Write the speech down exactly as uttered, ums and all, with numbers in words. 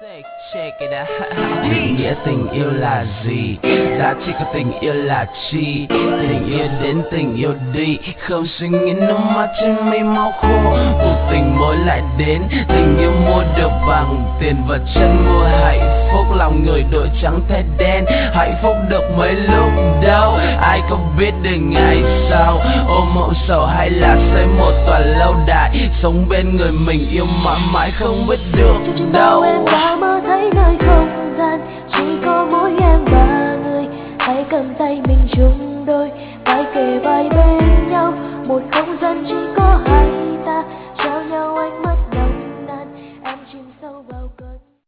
Check it out. Định nghĩa tình yêu là gì? Giá trị của tình yêu là chi? Tình yêu đến tình yêu đi, không suy nghĩ nước mắt trên mây máu khô. Cuộc tình mới lại đến, tình yêu mua được bằng tiền vật chất, mua hạnh phúc lòng người đổi trắng thay đen. Hạnh phúc được mấy lúc đâu, ai có biết được ngày sau. Ôm mộng sầu hay là xây một tòa lâu đài, sống bên người mình yêu mãi mãi không biết được đâu. Mơ thấy nơi không gian chỉ có mỗi em và người, hãy cầm tay mình chung đôi, vai kề vai bên nhau, một không gian chỉ